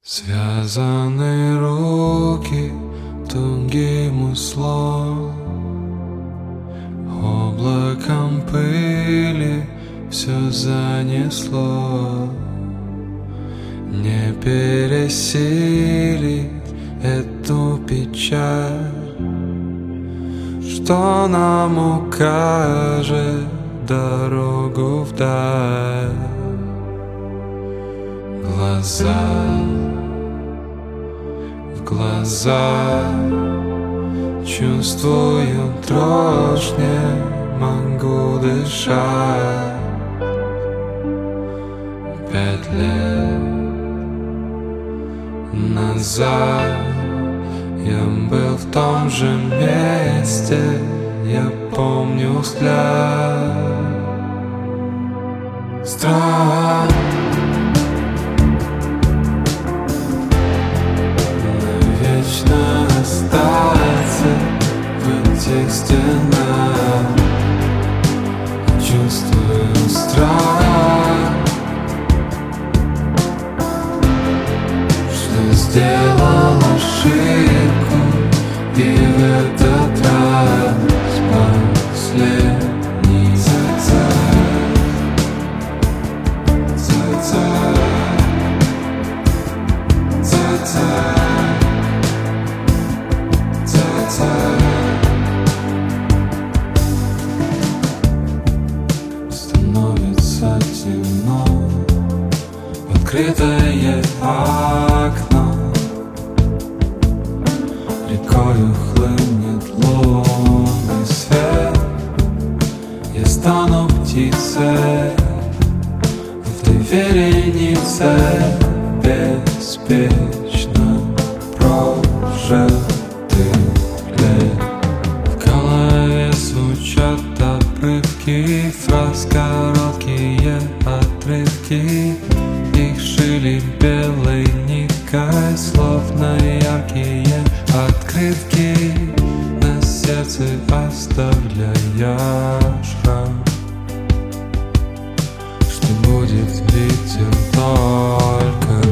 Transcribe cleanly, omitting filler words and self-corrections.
Связаны руки тугим узлом, облаком пыли все занесло. Не пересилить эту печаль, что нам укажет дорогу вдаль. В глаза чувствую дрожь, не могу дышать. 5 лет назад я был в том же месте, я помню взгляд. Страх навечно остаться в этих стенах. Чувствую страх, что сделал ошибку, и в этот раз последний. Становится темно, открытое окно, рекою хлынет лунный свет. Я стану птицей в этой веренице, беспечно прожитых лет. В голове звучат обрывки фраз, короткие отрывки. Их шили белой ниткой, словно яркие открытки. На сердце оставляя шрам, что будет виден только